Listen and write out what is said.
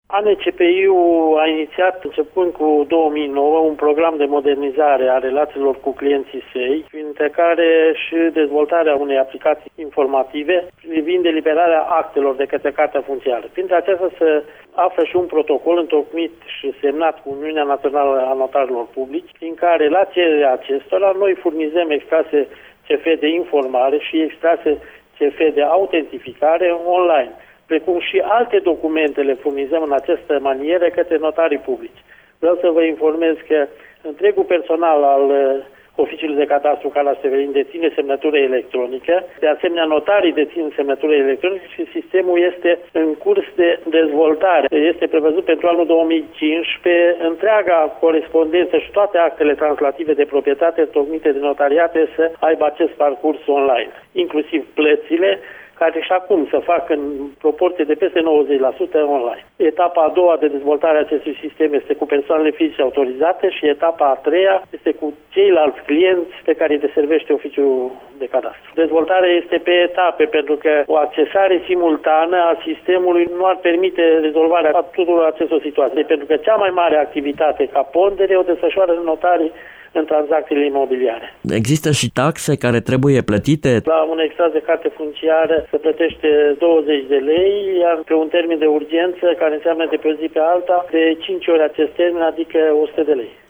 ANCPI-ul a inițiat, începând cu 2009, un program de modernizare a relațiilor cu clienții săi, printre care și dezvoltarea unei aplicații informative privind eliberarea actelor de către Cartea Funciară. Printre acestea se află și un protocol întocmit și semnat cu Uniunea Națională a Notarilor Publici, prin care, la cererea acestora, noi furnizăm extrase CF de informare și extrase CF de autentificare online, precum și alte documente le furnizăm în această manieră către notarii publici. Vreau să vă informez că întregul personal al Oficiului de Cadastru Carla Severin deține semnătură electronică, de asemenea notarii dețin semnătură electronică și sistemul este în curs de dezvoltare. Este prevăzut pentru anul 2015 întreaga corespondență și toate actele translative de proprietate întocmite de notariate să aibă acest parcurs online, inclusiv plățile, care și acum se fac în proporție de peste 90% online. Etapa a doua de dezvoltare a acestui sistem este cu persoanele fizice autorizate și etapa a treia este cu ceilalți clienți pe care îi deservește Oficiul de Cadastru. Dezvoltarea este pe etape, pentru că o accesare simultană a sistemului nu ar permite rezolvarea tuturor acestor situații, pentru că cea mai mare activitate ca pondere o desfășoară notarii în tranzacțiile imobiliare. Există și taxe care trebuie plătite? La un extras de carte funciară se plătește 20 de lei, iar pe un termen de urgență, care înseamnă de pe o zi pe alta, de 5 ori acest termen, adică 100 de lei.